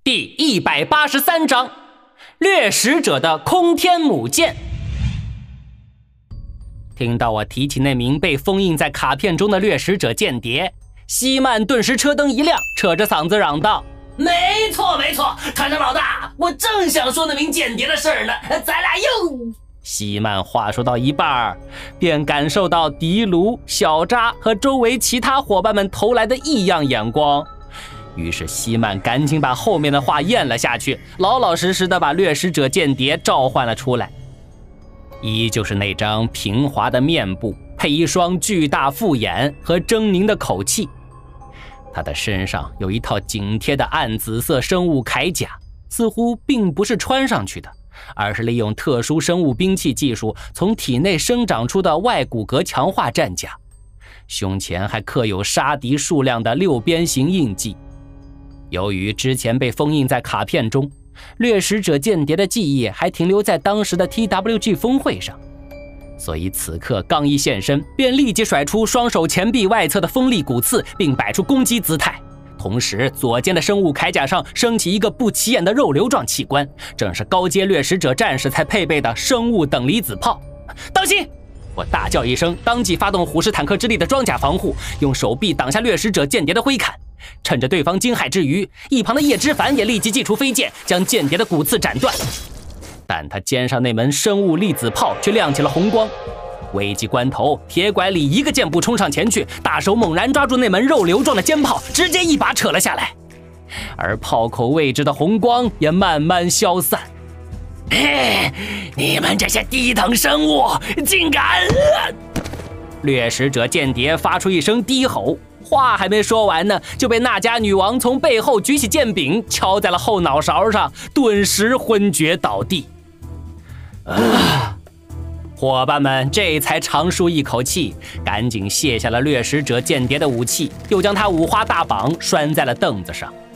第183章掠食者的空天母剑。听到我提起那名被封印在卡片中的掠食者间谍，西曼顿时车灯一亮，扯着嗓子嚷道： 没错，团长老大，我正想说那名间谍的事儿呢，咱俩又…… 西曼话说到一半，便感受到迪卢、小扎和周围其他伙伴们投来的异样眼光。于是西曼赶紧把后面的话咽了下去，老老实实的把掠食者间谍召唤了出来。依旧是那张平滑的面部，配一双巨大复眼和狰狞的口气。他的身上有一套紧贴的暗紫色生物铠甲，似乎并不是穿上去的，而是利用特殊生物兵器技术从体内生长出的外骨骼强化战甲。胸前还刻有杀敌数量的6边形印记。由于之前被封印在卡片中，掠食者间谍的记忆还停留在当时的 TWG 峰会上，所以此刻刚一现身，便立即甩出双手前臂外侧的锋利骨刺，并摆出攻击姿态。同时左肩的生物铠甲上升起一个不起眼的肉瘤状器官，正是高阶掠食者战士才配备的生物等离子炮。当心！我大叫一声，当即发动虎式坦克之力的装甲防护，用手臂挡下掠食者间谍的挥砍。趁着对方惊骇之余，一旁的叶之凡也立即祭出飞剑，将间谍的骨刺斩断。但他肩上那门生物粒子炮却亮起了红光。危急关头，铁拐李一个箭步冲上前去，大手猛然抓住那门肉瘤状的尖炮，直接一把扯了下来。而炮口位置的红光也慢慢消散。 你们这些低等生物竟敢！ 掠食者间谍发出一声低吼，话还没说完呢，就被那家女王从背后举起剑柄敲在了后脑勺上，顿时昏厥倒地。伙伴们这才长舒一口气，赶紧卸下了掠食者间谍的武器，又将他五花大绑拴在了凳子上。